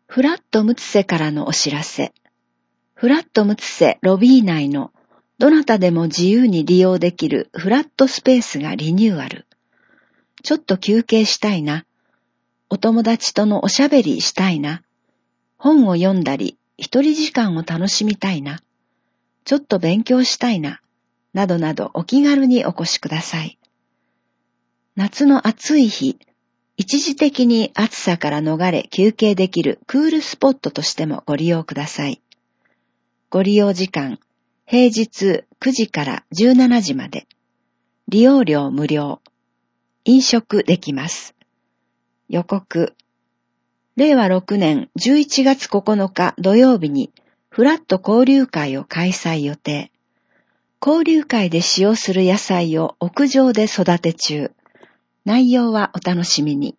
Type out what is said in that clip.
フラットムツセからのお知らせ。フラットムツセロビー内のどなたでも自由に利用できるフラットスペースがリニューアル。ちょっと休憩したいな。お友達とのおしゃべりしたいな。本を読んだり、一人時間を楽しみたいな。ちょっと勉強したいな。などなどお気軽にお越しください。夏の暑い日、一時的に暑さから逃れ休憩できるクールスポットとしてもご利用ください。ご利用時間、平日9時から17時まで。利用料無料。飲食できます。予告。令和6年11月9日土曜日にフラット交流会を開催予定。交流会で使用する野菜を屋上で育て中。内容はお楽しみに。